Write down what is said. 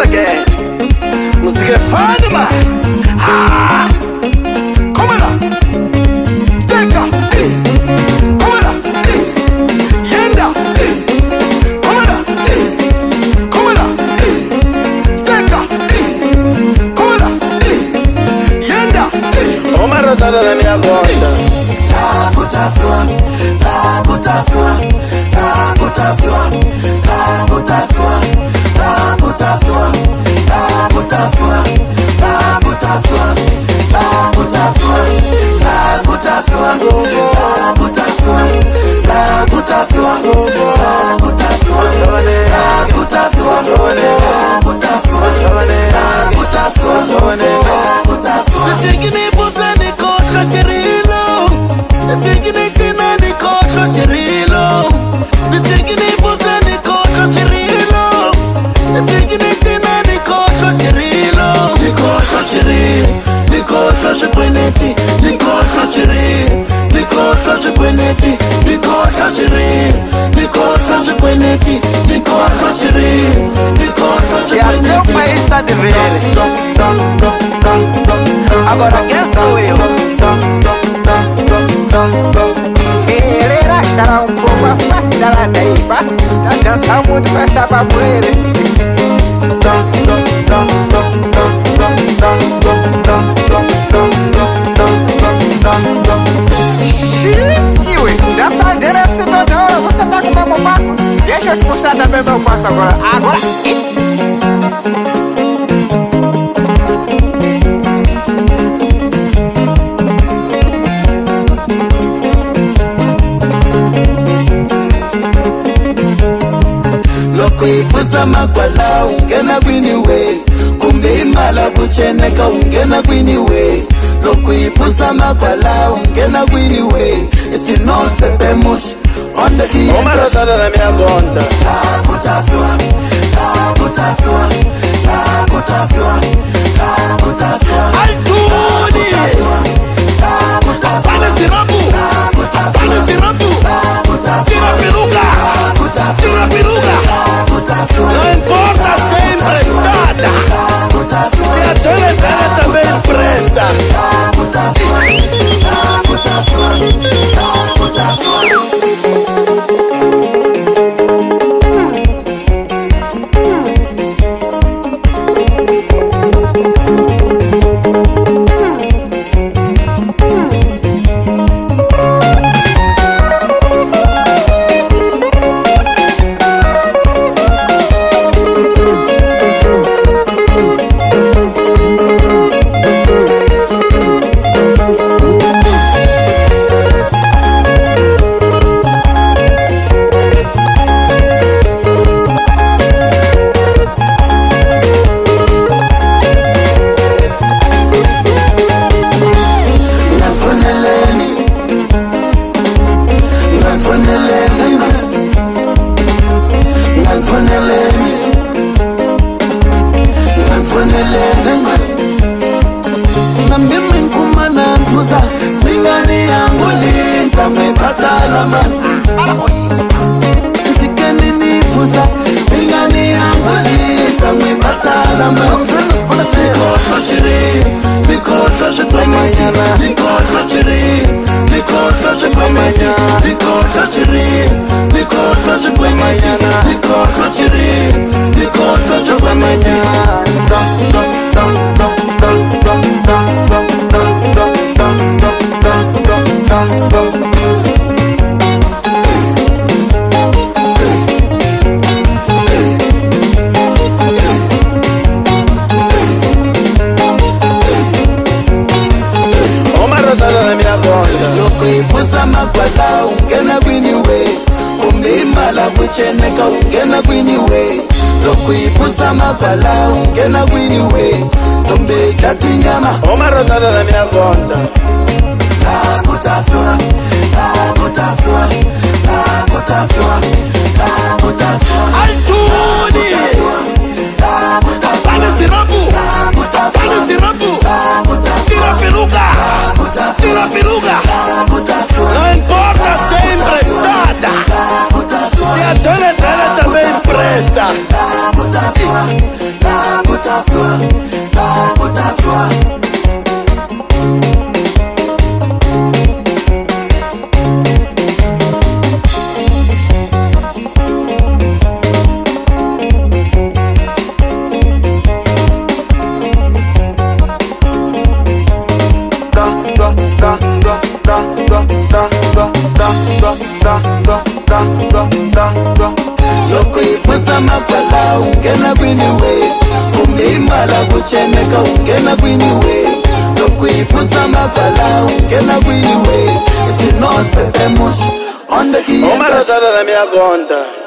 again. Música é fã, mano. Ah! Como ela? Teca! Como ela? Yenda! Como ela? Como ela? Teca! Como ela? Yenda! Uma rodada na minha conta. La butafua, la butafua, la butafua, la butafua, la butafua, la butafua, la butafua, la butafua, la butafua, la butafua, la butafua, la butafua, la butafua, la butafua, la butafua. Signi busani kocha shirilo. Signi tina ni kocha shirilo. Signi busani kocha shirilo. Signi tina ni kocha shirilo. Ni kocha shirilo. Ni kocha shikweneti. Ni kocha shirilo. Ni kocha shikweneti. Ni kocha shirilo. Ni kocha shikweneti. Ni kocha shirilo. Ni kocha shikweneti. Se até o país tá devendo, agora quem sou eu? Ele era um pouco a faca da daí, pá. Não dança muito, mas tá pra poeira. Xiii, ué, dança dele é assim toda hora. Você tá com o mesmo passo? Deixa eu te mostrar também meu passo agora. Agora, Kuipusa makwala ungena kwini we. Kumbe imala kucheneka ungena kwini we. Lokuipusa makwala ungena kwini we. Isi no stepe mush on the key. Omara tada na minha conta. la butafua, la butafua, la butafua, la butafua. Altuni! La butafua, Fala sirabu! Fala sirabu! Tira peruca! Tira peruca! Não importa ser emprestada. Se a dona dela também empresta. Kuipusa makwala ungena kwini we. Kumbe imala kucheneka ungena kwini we. Kuipusa makwala ungena kwini we. Tombe dati nyama Omara tada na minha conta. la butafua, la butafua, la butafua, la butafua. Altuni! La butafua, Fala sirabu! la butafua, Fala sirabu! la butafua, Tira peruca! la butafua, Tira peruca! la butafua. Não importa ser emprestada. Se a dona dela também empresta. La butafua, la Kala kucheneka ungena kwiniwe Lokuipusa makala ungena kwiniwe Isinospe pemush Onde kiyengash Omara tala na miyagonda